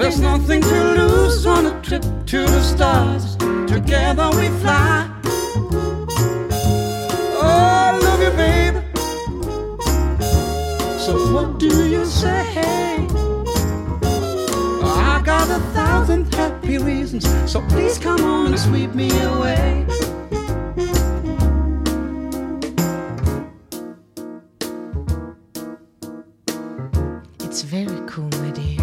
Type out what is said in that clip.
There's nothing to lose on a trip to the stars. Together we fly. Oh, I love you, baby. So what do you say? I got 1,000 happy reasons, so please come on and sweep me away. It's very cool, my dear.